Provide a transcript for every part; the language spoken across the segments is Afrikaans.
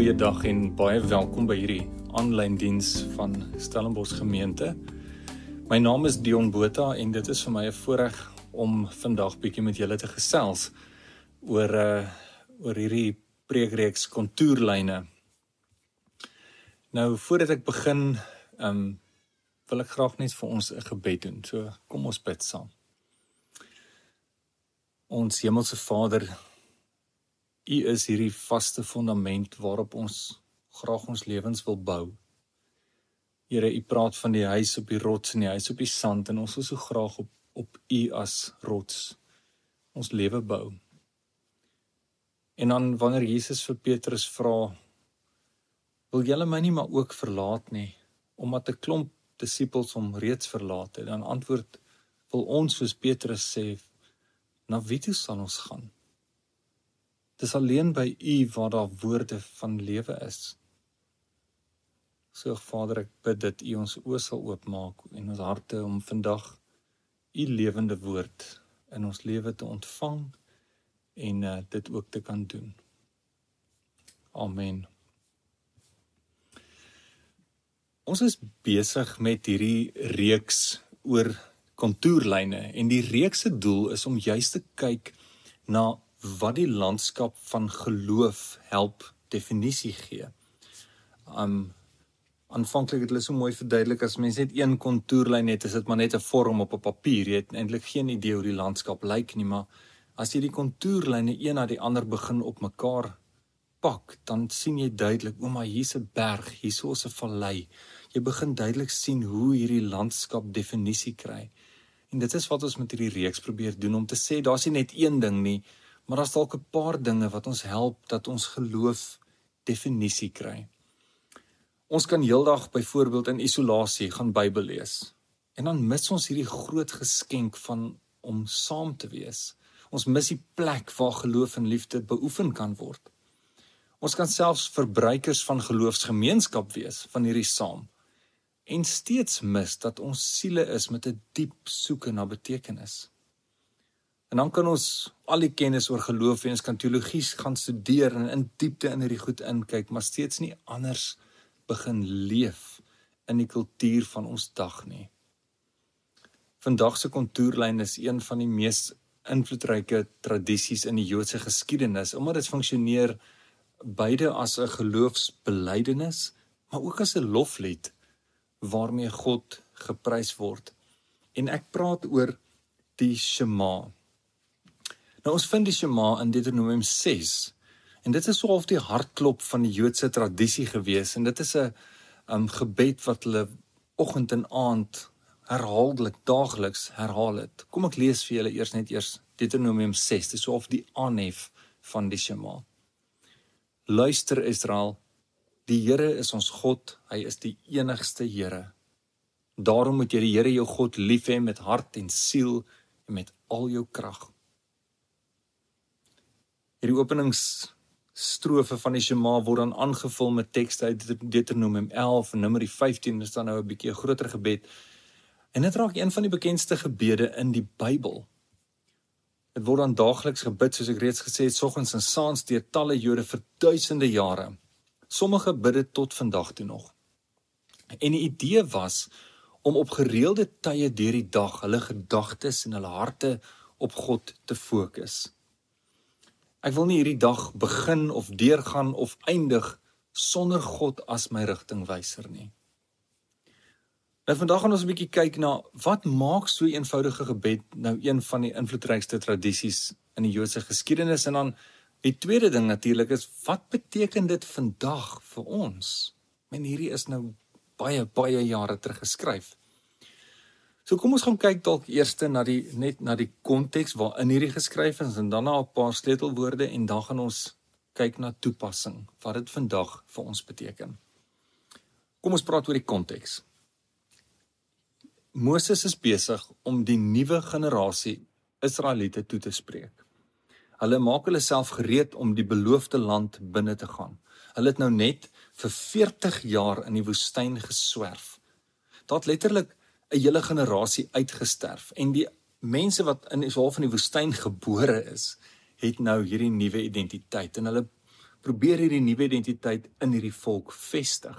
Goeiedag en baie welkom by hierdie aanlyn diens van Stellenbosch gemeente. My naam is Dion Botha en dit is vir my 'n voorreg om vandag bietjie met julle te gesels oor hierdie preekreeks kontoerlyne. Nou, voordat ek begin, wil ek graag net vir ons 'n gebed doen. So, kom ons bid saam. Ons Hemelse Vader, U is hierdie vaste fundament waarop ons graag ons lewens wil bou. Here, U praat van die huis op die rots en die huis op die sand en ons wil so graag op U as rots ons lewe bou. En dan wanneer Jesus vir Petrus vra, wil julle my nie maar ook verlaat nie, omdat 'n klomp disippels hom reeds verlaat het, dan antwoord, wil ons soos Petrus sê, na wie toe sal ons gaan? Dis alleen by U waar daar woorde van lewe is. So Vader, ek bid dat U ons oë sal oopmaak en ons harte om vandag U lewende woord in ons lewe te ontvang en dit ook te kan doen. Amen. Ons is besig met hierdie reeks oor kontoerlyne en die reeks se doel is om juist te kyk na wat die landskap van geloof help definisie gee. Aanvanklik het hulle so mooi verduidelik, as mens net een kontoerlyn het, is dit maar net 'n vorm op 'n papier. Jy het eintlik geen idee hoe die landskap lyk nie, maar as jy die kontoerlyne een na die ander begin op mekaar pak, dan sien jy duidelik, maar hier's 'n berg, hier's 'n vallei. Jy begin duidelik sien hoe hierdie landskap definisie kry. En dit is wat ons met hierdie reeks probeer doen, om te sê, daar's nie net een ding nie, maar daar's dalk 'n paar dinge wat ons help dat ons geloof definisie kry. Ons kan heeldag byvoorbeeld in isolasie gaan Bybel lees. En dan mis ons hierdie groot geskenk van om saam te wees. Ons mis die plek waar geloof en liefde beoefen kan word. Ons kan selfs verbruikers van geloofsgemeenskap wees, van hierdie saam. En steeds mis dat ons siele is met 'n diep soeke na betekenis. En dan kan ons al die kennis oor geloof en ons kan teologie gaan studeer en in diepte in hierdie goed inkyk, maar steeds nie anders begin leef in die kultuur van ons dag nie. Vandag se kontoerlyn is een van die mees invloedryke tradisies in die Joodse geskiedenis, omdat dit funksioneer beide as 'n geloofsbelydenis, maar ook as 'n loflied waarmee God geprys word. En ek praat oor die Shema. Nou, ons vind die Shema in Deuteronomium 6, en dit is so half die hartklop van die Joodse tradisie gewees, en dit is 'n gebed wat hulle oggend en aand herhaaldelik, daagliks herhaal het. Kom ek lees vir julle eers Deuteronomium 6, dit is so half die aanhef van die Shema. Luister Israel, die Here is ons God, hy is die enigste Here. Daarom moet jy die Here jou God lief hê met hart en siel en met al jou krag. Hierdie openingsstrofe van die Shema word dan aangevul met tekste uit Deuteronomium 11 en Numeri 15, is dan nou 'n bietjie 'n groter gebed. En dit raak een van die bekendste gebede in die Bybel. Dit word dan daagliks gebid, soos ek reeds gesê het, soggens en saans deur talle Jode vir duisende jare. Sommige bid dit tot vandag toe nog. En die idee was om op gereelde tye deur die dag hulle gedagtes en hulle harte op God te fokus. Ek wil nie hierdie dag begin of deurgaan of eindig sonder God as my rigtingwyser nie. Nou vandag gaan ons 'n bietjie kyk na wat maak so 'n eenvoudige gebed nou een van die invloedrykste tradisies in die Joodse geskiedenis, en dan die tweede ding natuurlik is, wat beteken dit vandag vir ons? En hierdie is nou baie jare terug geskryf. So kom ons gaan kyk dalk eers na die konteks waarin hierdie geskryf is, en dan na 'n paar sleutelwoorde, en dan gaan ons kyk na toepassing, wat dit vandag vir ons beteken. Kom ons praat oor die konteks. Moses is besig om die nuwe generasie Israeliete toe te spreek. Hulle maak hulle self gereed om die beloofde land binne te gaan. Hulle het nou net vir 40 jaar in die woestyn geswerf. Daar het letterlik 'n hele generasie uitgesterf, en die mense wat in die woestyn gebore is, het nou hierdie nuwe identiteit, en hulle probeer hierdie nuwe identiteit in hierdie volk vestig.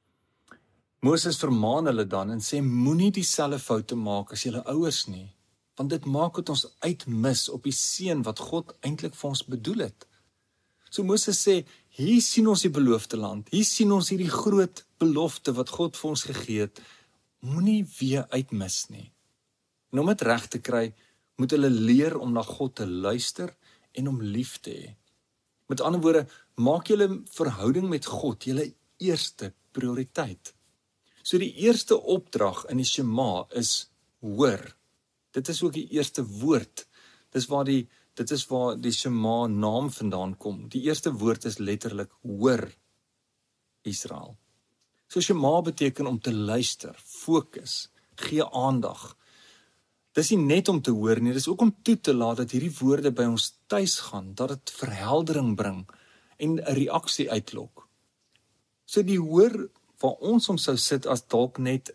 Moses vermaan hulle dan en sê, moenie dieselfde foute maak as julle ouers nie, want dit maak dat ons uitmis op die seën wat God eintlik vir ons bedoel het. So Moses sê, hier sien ons die beloofde land, hier sien ons hierdie groot belofte wat God vir ons gegee het, moenie weer uitmis nie. En om dit reg te kry, moet hulle leer om na God te luister en om lief te hê. Met ander woorde, maak julle verhouding met God julle eerste prioriteit. So die eerste opdrag in die Shema is hoor. Dit is ook die eerste woord. Dit is waar die Shema naam vandaan kom. Die eerste woord is letterlik hoor Israel. So Shema beteken om te luister, fokus, gee aandag. Dis nie net om te hoor nie, dis ook om toe te laat dat hierdie woorde by ons tuis gaan, dat dit verheldering bring en 'n reaksie uitlok. So die hoor waar ons om sou sit as dalk net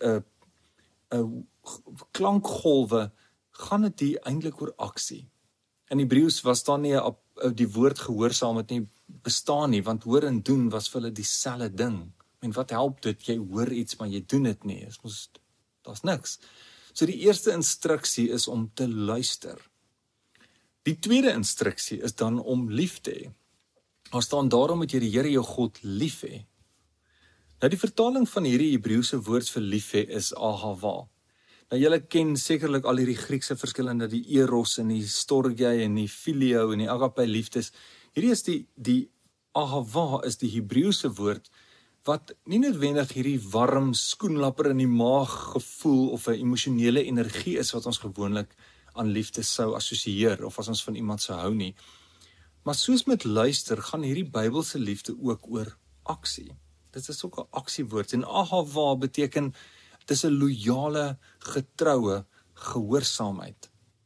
'n klankgolwe, gaan dit hier eintlik oor aksie. In Hebreëus was daar nie die woord gehoorsaam het nie bestaan nie, want hoor en doen was vir hulle dieselfde ding. En wat help dit, jy hoor iets, maar jy doen dit nie, daar's niks. So die eerste instruksie is om te luister. Die tweede instruksie is dan om lief te hê. Daar staan, daarom moet jy die Here jou God lief hê. Nou die vertaling van hierdie Hebreëse woord vir lief hê is ahava. Nou julle ken sekerlik al hierdie Griekse verskillende, die eros en die storge en die filio en die agape liefdes. Hierdie is die ahava is die Hebreëse woord wat nie noodwendig hierdie warm skoenlapper in die maag gevoel of 'n emosionele energie is wat ons gewoonlik aan liefde sou assosieer of as ons van iemand sou hou nie. Maar soos met luister gaan hierdie Bybelse liefde ook oor aksie. Dit is ook 'n aksiewoord en ahava beteken dit is 'n loyale, getroue gehoorsaamheid.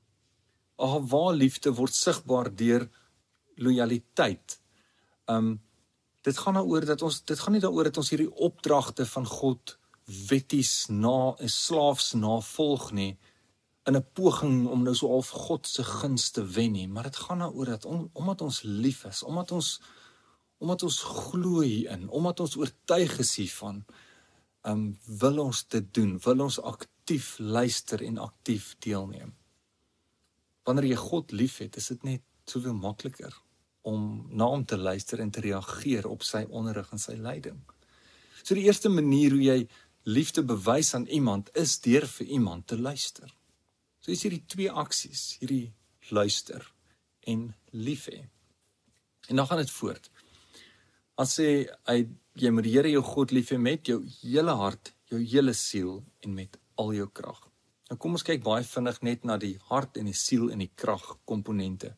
Ahava liefde word sigbaar deur lojaliteit. Dit gaan nie daaroor dat ons hierdie opdragte van God wetties slaafs navolg nie, in 'n poging om nou so half God se guns te wen nie, maar dit gaan daaroor dat omdat ons lief is, omdat ons glo hierin, omdat ons oortuig is hiervan, wil ons dit doen, wil ons aktief luister en aktief deelneem. Wanneer jy God lief het, is dit net soveel makliker om na hom te luister en te reageer op sy onderrig en sy leiding. So die eerste manier hoe jy liefde bewys aan iemand is deur vir iemand te luister. So is hierdie twee aksies, hierdie luister en lief hê. En dan gaan dit voort. As sê jy moet die Here jou God lief hê met jou hele hart, jou hele siel en met al jou krag. Nou kom ons kyk baie vinnig net na die hart en die siel en die krag komponente.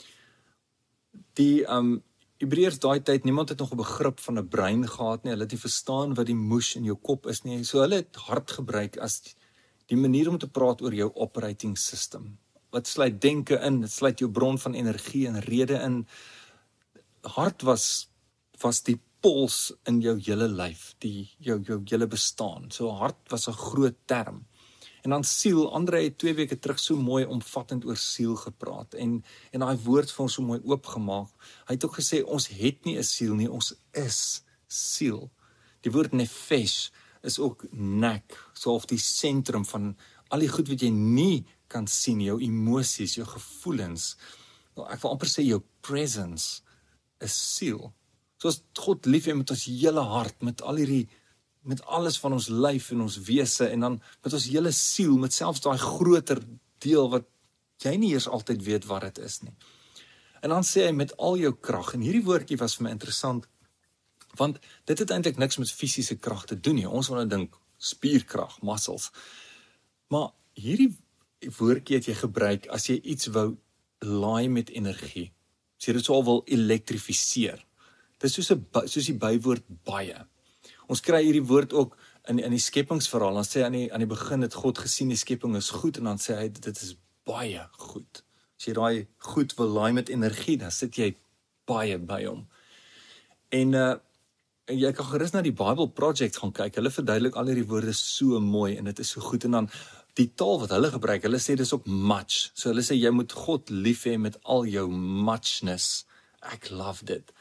Die Hebreërs daai tyd, niemand het nog 'n begrip van 'n brein gehad nie, hulle het nie verstaan wat die moes in jou kop is nie, so hulle het hart gebruik as die manier om te praat oor jou operating system. Wat sluit denke in, dit sluit jou bron van energie en rede in. Hart was die pols in jou hele lyf, jou hele bestaan. So hart was 'n groot term. En dan siel, Andre het 2 weke terug so mooi omvattend oor siel gepraat en daai woord vir ons so mooi oopgemaak. Hy het ook gesê, ons het nie 'n siel nie, ons is siel. Die woord nefesh is ook nek, so of die sentrum van al die goed wat jy nie kan sien, jou emosies, jou gevoelens. Nou, ek wil amper sê jou presence is siel. Soos God lief hê met ons hele hart, met alles van ons lyf en ons wese en dan met ons hele siel, met selfs daai groter deel wat jy nie eers altyd weet wat dit is nie. En dan sê hy met al jou krag, en hierdie woordjie was vir my interessant, want dit het eintlik niks met fisiese krag te doen nie. Ons wil nou dink spierkrag, muscles. Maar hierdie woordjie het jy gebruik as jy iets wou laai met energie. As jy dit sou wil elektrifiseer. Dit is soos die bywoord baie. Ons kry hierdie woord ook in die skepingsverhaal. Dan sê hy aan die begin het God gesien die skepping is goed en dan sê hy dit is baie goed. As jy daai goed wil laai met energie, dan sit jy baie by hom. En jy kan gerus na die Bible Project gaan kyk. Hulle verduidelik al hierdie woorde so mooi en dit is so goed. En dan die taal wat hulle gebruik, hulle sê dis ook much. So hulle sê jy moet God lief hê met al jou muchness. Ek love dit.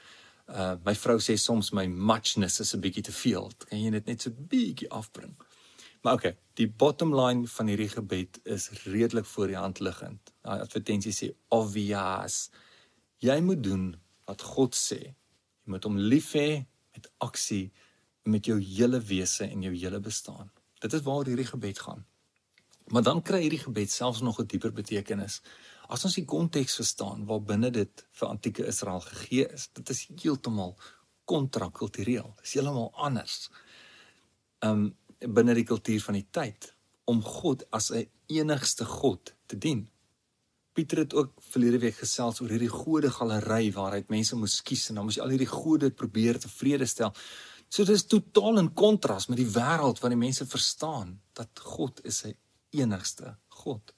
My vrou sê soms my muchness is 'n bietjie te veel. Kan jy dit net so 'n bietjie afbring? Maar okay, die bottom line van hierdie gebed is redelik voor die hand liggend. Die advertensie sê obvious. Jy moet doen wat God sê. Jy moet hom lief hê met aksie, met jou hele wese en jou hele bestaan. Dit is waaroor hierdie gebed gaan. Maar dan kry hierdie gebed selfs nog 'n dieper betekenis. As ons die konteks verstaan waarbinne dit vir antieke Israel gegee is, dit is heeltemal kontrakultureel. Dit is heeltemal anders. Binne die kultuur van die tyd, om God as 'n enigste God te dien. Pieter het ook verlede week gesels oor hierdie gode galery waaruit mense moes kies en dan moes jy al hierdie gode probeer tevrede stel. So dit is totaal in kontras met die wêreld waar die mense verstaan dat God is 'n enigste God.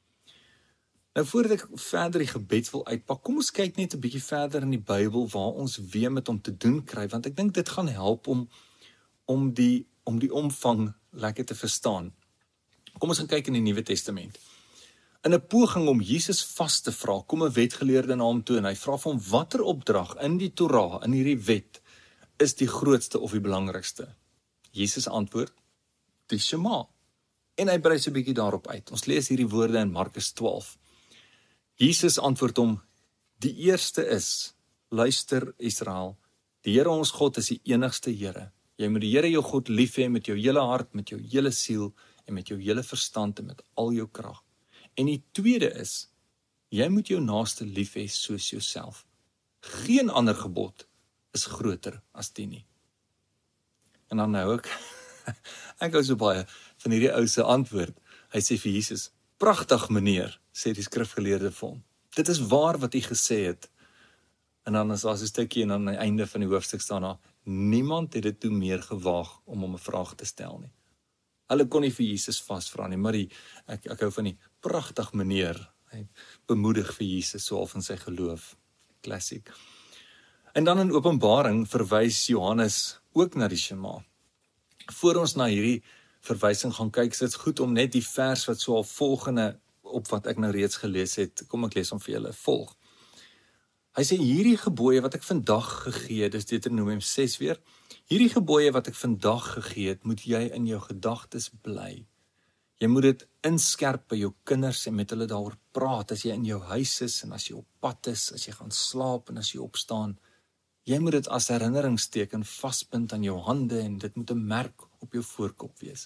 Nou voordat ek verder die gebed wil uitpak, kom ons kyk net 'n bietjie verder in die Bybel waar ons weer met hom te doen kry, want ek dink dit gaan help om die omvang lekker te verstaan. Kom ons gaan kyk in die Nuwe Testament. In 'n poging om Jesus vas te vra, kom 'n wetgeleerde na hom toe en hy vra vir hom watter opdrag in die Torah, in hierdie wet, is die grootste of die belangrikste? Jesus antwoord, die Shema. En hy brei so 'n bietjie daarop uit. Ons lees hierdie woorde in Markus 12. Jesus antwoord hom, die eerste is, luister Israel, die Here ons God is die enigste Here. Jy moet die Here jou God lief hê met jou hele hart, met jou hele siel en met jou hele verstand en met al jou krag. En die tweede is, jy moet jou naaste lief hê soos jouself. Geen ander gebod is groter as die nie. En dan nou ek hou so baie van hierdie ou se antwoord. Hy sê vir Jesus, pragtig meneer, sê die skrifgeleerde vir hom. Dit is waar wat hy gesê het. En dan is daar so 'n stukkie en aan die einde van die hoofstuk staan daar, niemand het dit toe meer gewaag om hom 'n vraag te stel nie. Hulle kon nie vir Jesus vasvra nie, maar ek hou van die pragtig meneer. Hy bemoedig vir Jesus so half in sy geloof. Klassiek. En dan in Openbaring verwys Johannes ook na die Shema. Voor ons na hierdie verwysing gaan kyk, is dit goed om net die vers wat so al volgende op wat ek nou reeds gelees het, kom ek lees hom vir julle, volg. Hy sê, hierdie gebooie wat ek vandag gegee het, dis Deuteronomium 6 weer, hierdie gebooie wat ek vandag gegee het, moet jy in jou gedagtes bly. Jy moet dit inskerp by jou kinders en met hulle daaroor praat, as jy in jou huis is en as jy op pad is, as jy gaan slaap en as jy opstaan. Jy moet dit as herinneringsteken vastbind aan jou hande en dit moet 'n merk op jou voorkop wees.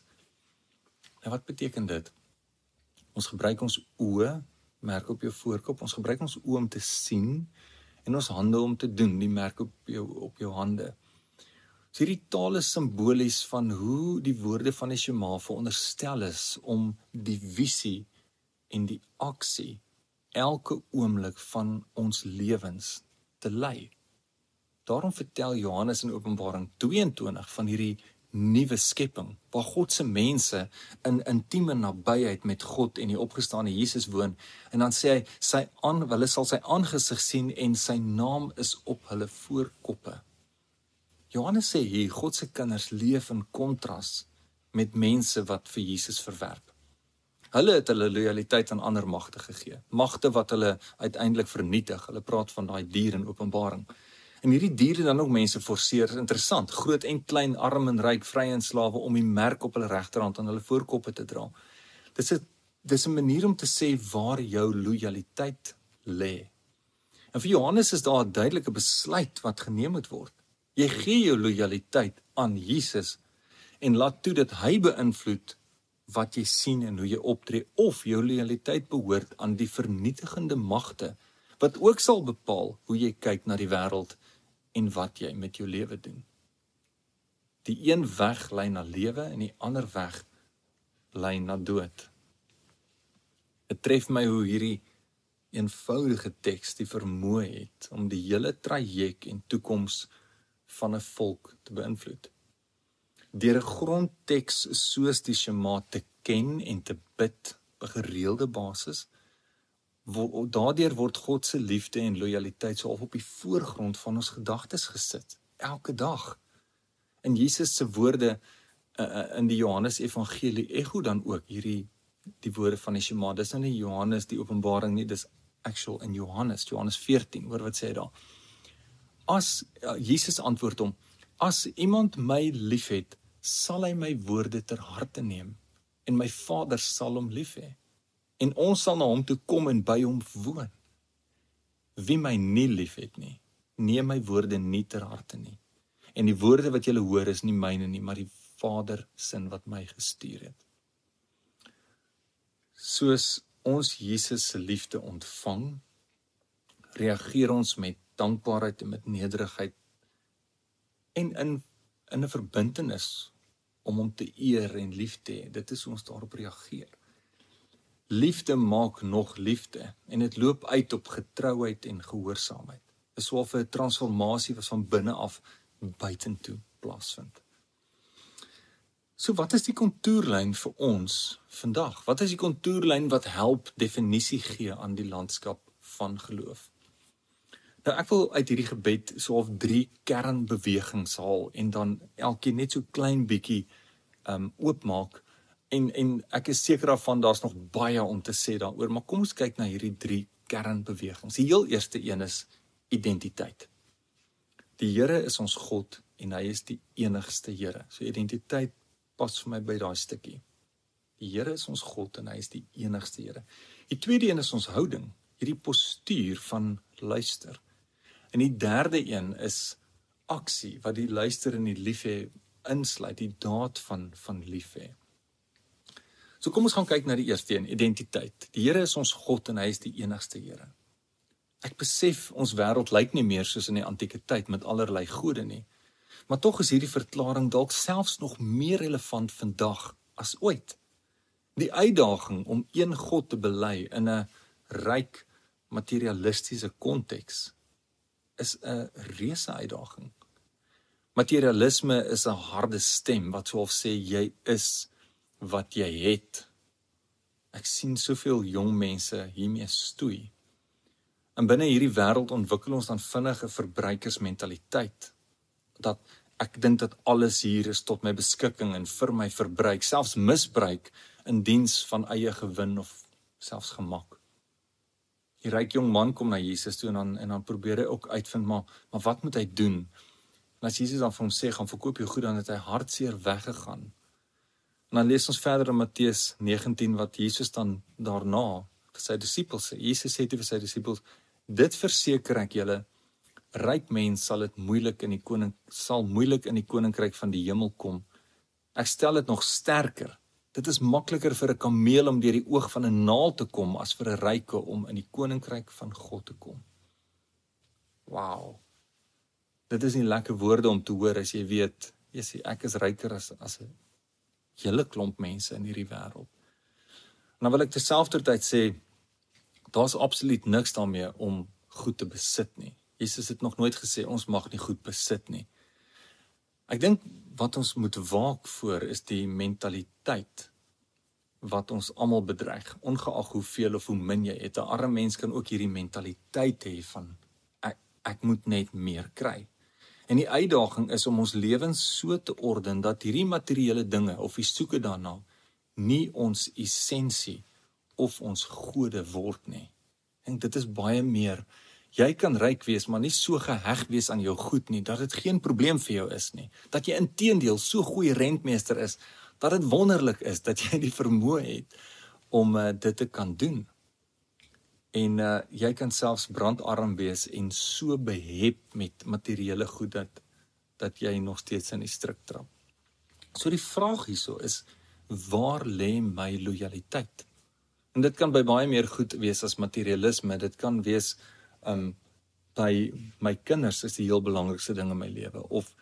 Nou wat beteken dit? Ons gebruik ons oë, merk op jou voorkop, ons gebruik ons oë om te sien en ons hande om te doen, die merk op jou hande. So hierdie taal is simbolies van hoe die woorde van die Shema veronderstel is om die visie en die aksie elke oomblik van ons lewens te lei. Daarom vertel Johannes in Openbaring 22 van hierdie nuwe skepping, waar God se mense in intieme nabyheid met God en die opgestane Jesus woon, en dan sê hy, hulle sal sy aangesig sien en sy naam is op hulle voorkoppe. Johannes sê hier, God se kinders leef in kontras met mense wat vir Jesus verwerp. Hulle het hulle lojaliteit aan ander magte gegee, magte wat hulle uiteindelik vernietig. Hulle praat van daai dier in Openbaring. En hierdie diere dan ook mense forceer, is interessant, groot en klein, arm en ryk, vry en slawe, om die merk op hulle regterhand aan hulle voorkoppe te dra. Dis 'n manier om te sê waar jou lojaliteit lê. En vir Johannes is daar 'n duidelike besluit wat geneem moet word. Jy gee jou lojaliteit aan Jesus en laat toe dat hy beïnvloed wat jy sien en hoe jy optree, of jou lojaliteit behoort aan die vernietigende magte, wat ook sal bepaal hoe jy kyk na die wêreld en wat jy met jou lewe doen. Die een weg lei na lewe en die ander weg lei na dood. Dit tref my hoe hierdie eenvoudige teks die vermoë het om die hele traject en toekoms van 'n volk te beïnvloed. Deur 'n grondteks soos die Shema te ken en te bid op 'n gereelde basis, daardeur word God se liefde en lojaliteit so op die voorgrond van ons gedagtes gesit, elke dag. En Jesus se woorde in die Johannes Evangelie ego dan ook die woorde van die Shema. Dis nou nie Johannes die Openbaring nie, dis actual in Johannes 14, hoor wat sê hy daar. Jesus antwoord hom, as iemand my liefhet, sal hy my woorde ter harte neem, en my Vader sal hom lief hê, en ons sal na hom toe kom en by hom woon. Wie my nie liefhet nie, neem my woorde nie ter harte nie. En die woorde wat julle hoor is nie myne nie, maar die Vader sin wat my gestuur het. Soos ons Jesus se liefde ontvang, reageer ons met dankbaarheid en met nederigheid en in 'n verbintenis om hom te eer en lief te hê. Dit is hoe ons daarop reageer. Liefde maak nog liefde en dit loop uit op getrouheid en gehoorsaamheid. Dit is soof 'n transformasie wat van binne af buitentoe plaasvind. So wat is die kontoerlyn vir ons vandag? Wat is die kontoerlyn wat help definisie gee aan die landskap van geloof? Nou ek wil uit hierdie gebed soof 3 kernbewegings haal en dan elkeen net so klein bietjie oopmaak en ek is seker daarvan daar's nog baie om te sê daaroor, maar kom ons kyk na hierdie 3 kernbewegings. Die heel eerste een is identiteit. Die Here is ons God en hy is die enigste Here. So identiteit pas vir my by daai stukkie. Die Here is ons God en hy is die enigste Here. Die tweede een is ons houding, hierdie postuur van luister. En die derde een is aksie, wat die luister en die liefhê insluit, die daad van liefhê. So kom ons gaan kyk na die eerste een, identiteit. Die Here is ons God en hy is die enigste Here. Ek besef ons wêreld lyk nie meer soos in die antieke tyd met allerlei gode nie. Maar tog is hierdie verklaring dalk selfs nog meer relevant vandag as ooit. Die uitdaging om een God te bely in 'n ryk materialistiese konteks is 'n reuse uitdaging. Materialisme is 'n harde stem wat soof sê jy is wat jy het. Ek sien soveel jong mense hiermee stoei. En binne hierdie wêreld ontwikkel ons dan vinnig 'n verbruikersmentaliteit. Dat ek dink dat alles hier is tot my beskikking en vir my verbruik, selfs misbruik in diens van eie gewin of selfs gemak. Die ryk jong man kom na Jesus toe en dan probeer hy ook uitvind, maar wat moet hy doen? En as Jesus dan vir hom sê, gaan verkoop jou goed, dan het hy hartseer weggegaan. En dan lees ons verder in Matteus 19 wat Jesus dan daarna vir sy disippels sê. Jesus sê toe vir sy disippels, dit verseker ek julle, ryk mens sal moeilik in die koninkryk van die hemel kom. Ek stel dit nog sterker. Dit is makliker vir 'n kameel om deur die oog van 'n naald te kom as vir 'n ryke om in die koninkryk van God te kom. Wow. Dit is nie lekker woorde om te hoor as jy weet, ek is ryker as 'n hele klomp mense in hierdie wêreld. En dan wil ek terselfdertyd sê, daar's absoluut niks daarmee om goed te besit nie. Jesus het nog nooit gesê, ons mag nie goed besit nie. Ek dink wat ons moet waak voor is die mentaliteit wat ons almal bedreig, ongeag hoeveel of hoe min jy het. 'n Arme mens kan ook hierdie mentaliteit hê van, ek moet net meer kry. En die uitdaging is om ons lewens so te orden, dat hierdie materiële dinge, of die soeke daarna, nie ons essensie of ons gode word nie. En dit is baie meer. Jy kan ryk wees, maar nie so geheg wees aan jou goed nie, dat dit geen probleem vir jou is nie. Dat jy inteendeel so goeie rentmeester is, dat dit wonderlik is, dat jy die vermoë het om dit te kan doen. En jy kan selfs brandarm wees en so behep met materiële goed, dat jy nog steeds in die strik trap. So die vraag hierso is, waar lê my lojaliteit? En dit kan by baie meer goed wees as materialisme, dit kan wees, by my kinders is die heel belangrikste ding in my lewe, of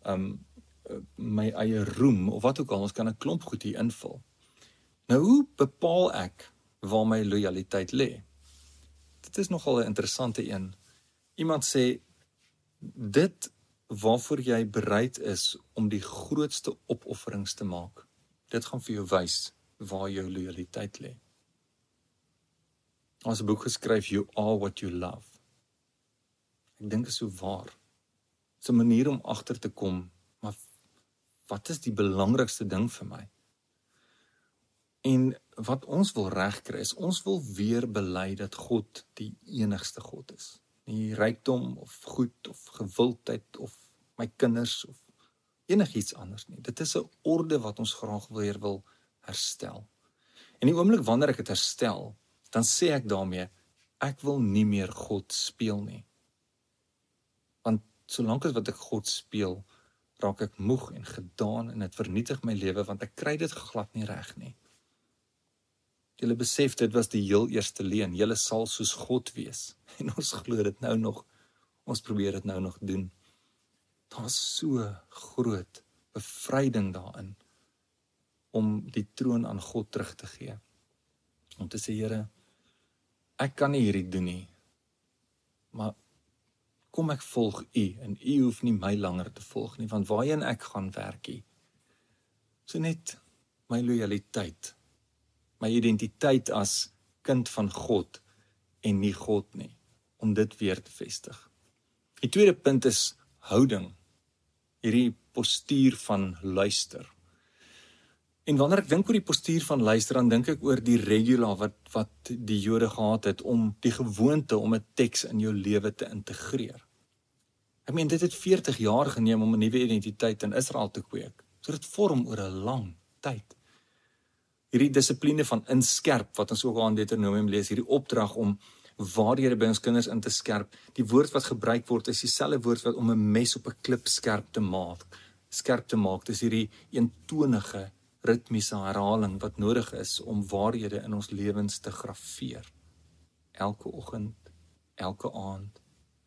my eie roem, of wat ook al, ons kan 'n klomp goed hier invul. Nou, hoe bepaal ek waar my lojaliteit lê? Dit is nogal 'n interessante een. Iemand sê, dit waarvoor jy bereid is om die grootste opofferings te maak, dit gaan vir jou wys waar jou lojaliteit lê. Ons 'n boek geskryf, You Are What You Love. Ek dink is so waar. Dit is 'n manier om agter te kom, maar wat is die belangrikste ding vir my? En wat ons wil regkry is, ons wil weer bely dat God die enigste God is. nie rykdom of goed of gewildheid of my kinders of enigiets anders nie. Dit is 'n orde wat ons graag weer wil herstel. En die oomblik wanneer ek dit herstel, dan sê ek daarmee, ek wil nie meer God speel nie. Want solank as wat ek God speel, raak ek moeg en gedaan en dit vernietig my lewe, want ek kry dit glad nie reg nie. Julle besef, dit was die heel eerste leuen, julle sal soos God wees. En ons glo dit nou nog, ons probeer dit nou nog doen. Daar is so groot bevryding daarin, om die troon aan God terug te gee. Om te sê, Here, ek kan nie hierdie doen nie, maar kom ek volg U, en U hoef nie my langer te volg nie, want waarheen ek gaan werk U. So net my lojaliteit, my identiteit as kind van God, en nie God nie, om dit weer te vestig. Die tweede punt is houding, hierdie postuur van luister. En wanneer ek dink oor die postuur van luister, dan dink ek oor die regula wat die Jode gehad het, om die gewoonte om 'n teks in jou lewe te integreer. Ek meen, dit het 40 jaar geneem om 'n nuwe identiteit in Israel te kweek. So dit vorm oor 'n lang tyd. Hierdie dissipline van inskerp, wat ons ook al in Deuteronomium lees, hierdie opdrag om waarhede by ons kinders in te skerp. Die woord wat gebruik word is dieselfde woord wat om 'n mes op 'n klip skerp te maak. Dis hierdie eentonige, ritmiese herhaling wat nodig is om waarhede in ons lewens te grafeer. Elke oggend, elke aand.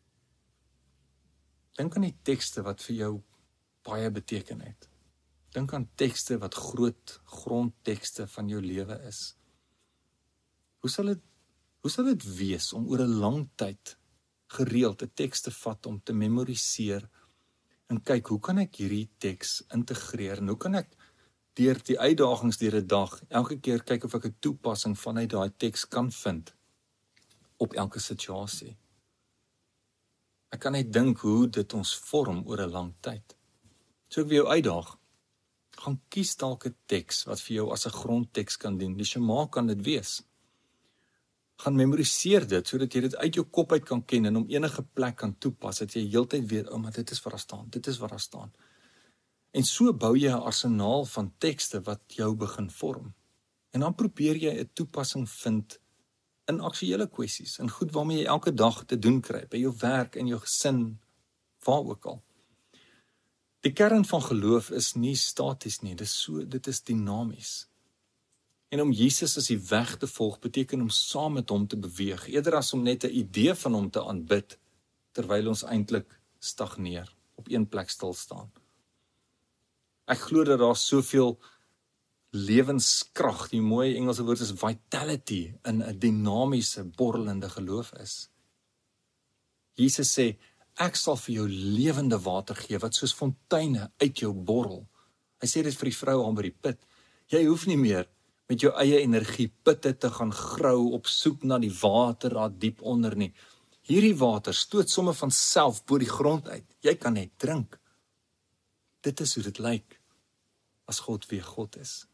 Dink aan die tekste wat vir jou baie beteken het. Dink aan tekste wat groot grondtekste van jou lewe is. Hoe sal dit wees om oor 'n lang tyd gereeld 'n teks te vat om te memoriseer en kyk, hoe kan ek hierdie teks integreer en hoe kan ek deur die uitdagings deur 'n dag elke keer kyk of ek 'n toepassing vanuit daai teks kan vind op elke situasie. Ek kan net dink hoe dit ons vorm oor 'n lang tyd. So ek wil jou uitdaag, gaan kies dalk 'n teks wat vir jou as 'n grondteks kan dien. Die Shema kan dit wees. Gaan memoriseer dit, sodat jy dit uit jou kop uit kan ken en om enige plek kan toepas, dat jy heeltyd weet, maar dit is waar daar staan. En so bou jy 'n arsenaal van tekste wat jou begin vorm. En dan probeer jy 'n toepassing vind in aktuele kwessies, in goed waarmee jy elke dag te doen kry, by jou werk, in jou gesin, waar ook al. Die kern van geloof is nie staties nie, dit is dinamies. En om Jesus as die weg te volg, beteken om saam met hom te beweeg, eerder as om net 'n idee van hom te aanbid, terwyl ons eintlik stagneer, op een plek stil staan. Ek glo dat daar soveel lewenskrag, die mooi Engelse woord is vitality, in 'n dinamiese, borrelende geloof is. Jesus sê, ek sal vir jou lewende water gee, wat soos fonteine uit jou borrel. Hy sê dit vir die vrou aan by die put. Jy hoef nie meer met jou eie energie putte te gaan grou op soek na die water daar diep onder nie. Hierdie water stoot sommer van self bo die grond uit. Jy kan net drink. Dit is hoe dit lyk as God wie God is.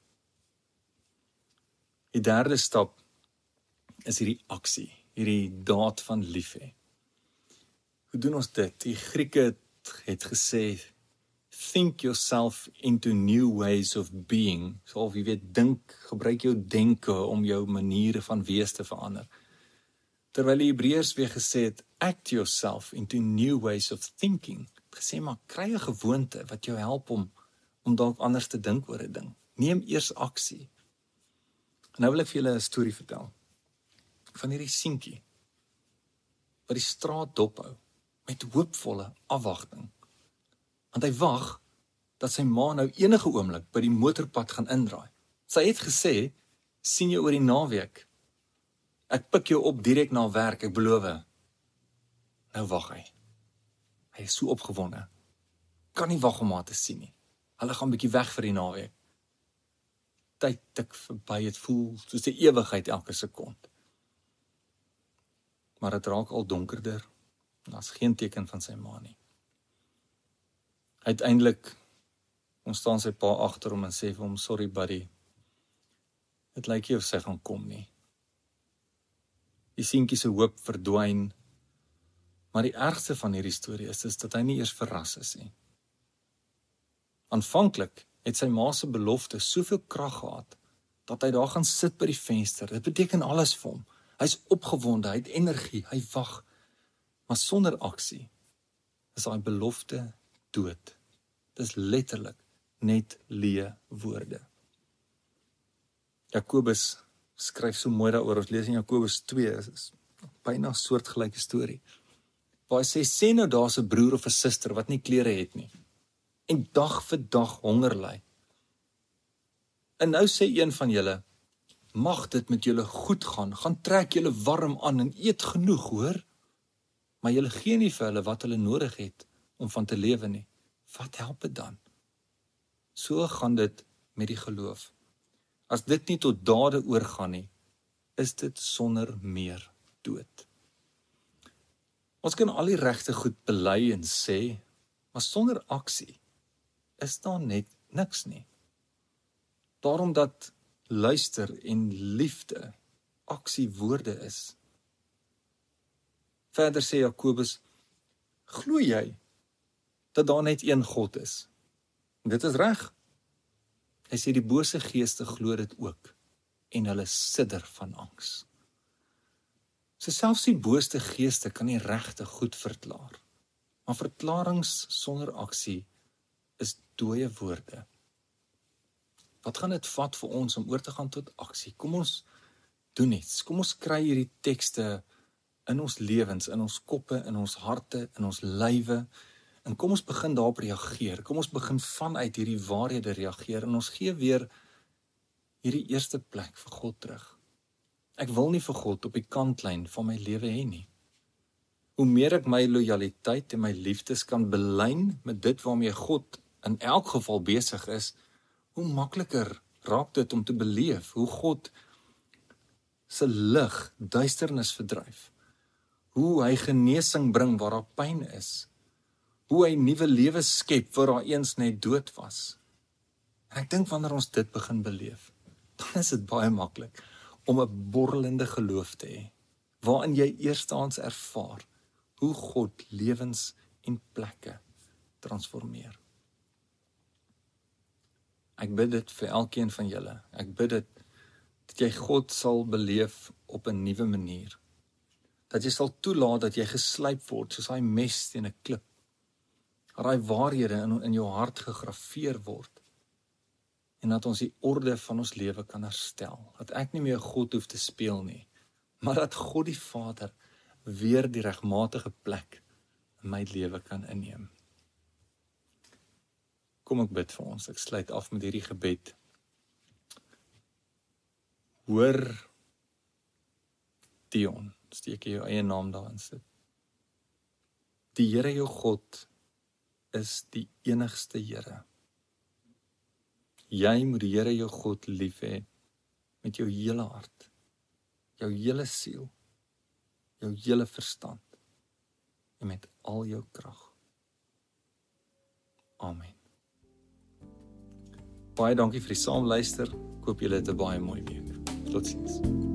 Die derde stap is hierdie aksie, hierdie daad van lief hê. Hoe doen ons dit? Die Grieke het gesê, think yourself into new ways of being. So of jy weet, gebruik jou denke om jou maniere van wees te verander. Terwyl die Hebreërs weer gesê het, act yourself into new ways of thinking. Gesê, maar kry 'n gewoonte wat jou help om dalk anders te dink oor 'n ding. Neem eers aksie. En nou wil ek vir julle 'n storie vertel van hierdie seentjie wat die straat dophou met hoopvolle afwagting. Want hy wag dat sy ma nou enige oomblik by die motorpad gaan indraai. Sy het gesê, sien jou oor die naweek. Ek pik jou op direk na werk, ek beloof. Nou wag hy. Hy is so opgewonde. Kan nie wag om haar te sien nie. Hulle gaan 'n bietjie weg vir die naweek. Tyd tik verby, het voel soos 'n ewigheid elke sekond. Maar dit raak al donkerder. Daar's geen teken van sy ma nie. Uiteindelik staan sy pa agter hom en sê vir hom, sorry buddy, dit lyk nie of sy gaan kom nie. Die seentjie se hoop verdwyn, Maar die ergste van hierdie storie is dat hy nie eers verras is nie. Aanvanklik het sy ma se belofte soveel krag gehad, dat hy daar gaan sit by die venster. Dit beteken alles vir hom. Hy is opgewonde, hy het energie, hy wag. Maar sonder aksie is daai belofte dood. Dis letterlik net leë woorde. Jakobus skryf so mooi daaroor, ons lees in Jakobus 2, is byna 'n soortgelyke storie, waar hy sê nou daar's 'n broer of 'n suster wat nie klere het nie, en dag vir dag honger ly. En nou sê een van julle, mag dit met julle goed gaan trek julle warm aan en eet genoeg, hoor? Maar julle gee nie vir hulle wat hulle nodig het om van te lewe nie. Wat help dit dan? So gaan dit met die geloof. As dit nie tot dade oorgaan nie, is dit sonder meer dood. Ons kan al die regte goed bely en sê, maar sonder aksie is daar net niks nie. Daarom dat luister en liefde aksiewoorde is. Verder sê Jakobus, glo jy dat daar net een God is? En dit is reg. Hy sê die bose geeste glo dit ook en hulle sidder van angs. So selfs die bose geeste kan nie regte goed verklaar. Maar verklarings sonder aksie is dooie woorde. Wat gaan dit vat vir ons om oor te gaan tot aksie? Kom ons doen iets. Kom ons kry hierdie tekste in ons lewens, in ons koppe, in ons harte, in ons lywe, en kom ons begin daarop reageer. Kom ons begin vanuit hierdie waarhede reageer, en ons gee weer hierdie eerste plek vir God terug. Ek wil nie vir God op die kantlyn van my lewe hê nie. Hoe meer ek my lojaliteit en my liefdes kan belyn met dit waarmee God in elk geval besig is, hoe makliker raak dit om te beleef hoe God se lig duisternis verdryf, hoe hy genesing bring waar daar pyn is, hoe hy nuwe lewe skep waar daar eens net dood was. En ek dink wanneer ons dit begin beleef, dan is dit baie maklik om 'n borrelende geloof te hê, waarin jy eerstehands ervaar hoe God lewens en plekke transformeer. Ek bid dit vir elkeen van julle. Ek bid dit dat jy God sal beleef op 'n nuwe manier. Dat jy sal toelaat dat jy geslyp word soos daai mes teen 'n klip. Dat daai waarhede in jou hart gegraveer word. En dat ons die orde van ons lewe kan herstel. Dat ek nie meer God hoef te speel nie, maar dat God die Vader weer die regmatige plek in my lewe kan inneem. Kom ek bid vir ons, ek sluit af met hierdie gebed. Hoor Dion, steek jy jou eie naam daarin sit. Die Here jou God is die enigste Here. Jy moet die Here jou God lief hê met jou hele hart, jou hele siel, jou hele verstand en met al jou krag. Amen. Baie dankie vir die saamluister. Ek hoop julle het 'n baie mooi week. Totsiens.